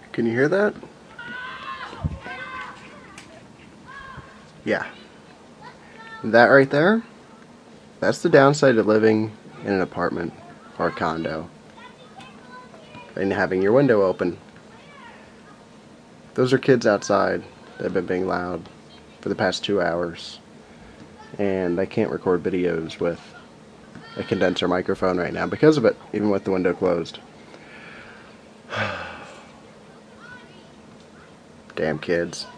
Can you hear that? Yeah. That right there, that's the downside of living in an apartment or a condo and having your window open. Those are kids outside that have been being loud for the past 2 hours. And I can't record videos with a condenser microphone right now because of it, even with the window closed. Damn kids.